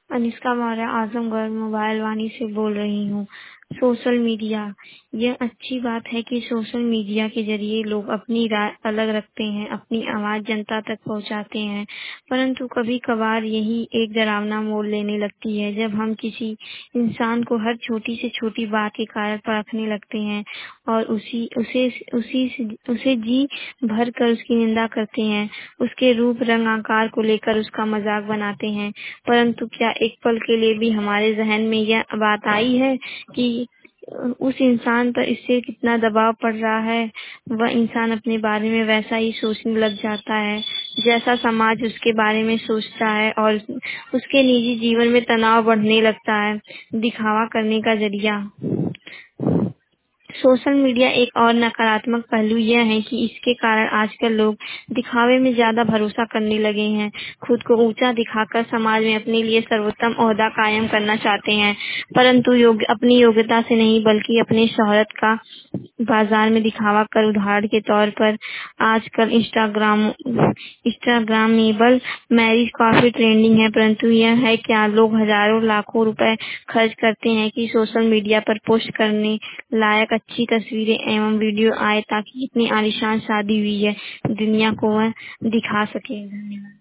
Anushka Maurya Azamgarh mobile Vani से बोल रही हूँ। सोशल मीडिया, यह अच्छी बात है कि सोशल मीडिया के जरिए लोग अपनी राय अलग रखते हैं, अपनी आवाज जनता तक पहुंचाते हैं, परंतु कभी कभार यही एक डरावना मोड़ लेने लगती है जब हम किसी इंसान को हर छोटी से छोटी बात के कारण परखने लगते हैं और उसे जी भर कर उसकी निंदा करते हैं, उसके रूप रंग आकार को लेकर उसका मजाक बनाते हैं। परंतु क्या एक पल के लिए भी हमारे जहन में यह बात आई है कि उस इंसान पर इससे कितना दबाव पड़ रहा है, वह इंसान अपने बारे में वैसा ही सोचने लग जाता है जैसा समाज उसके बारे में सोचता है और उसके निजी जीवन में तनाव बढ़ने लगता है। दिखावा करने का जरिया, सोशल मीडिया एक और नकारात्मक पहलू यह है कि इसके कारण आजकल लोग दिखावे में ज्यादा भरोसा करने लगे हैं, खुद को ऊंचा दिखाकर समाज में अपने लिए सर्वोत्तम ओहदा कायम करना चाहते हैं, परंतु अपनी योग्यता से नहीं बल्कि अपने शोहरत का बाजार में दिखावा कर। उदाहरण के तौर पर आजकल इंस्टाग्रामेबल मैरिज काफी ट्रेंडिंग है, परंतु यह है क्या लोग हजारों लाखों रुपए खर्च करते हैं कि सोशल मीडिया पर पोस्ट करने लायक अच्छी तस्वीरें एवं वीडियो आए ताकि कितनी आलीशान शादी हुई है दुनिया को वह दिखा सके। धन्यवाद।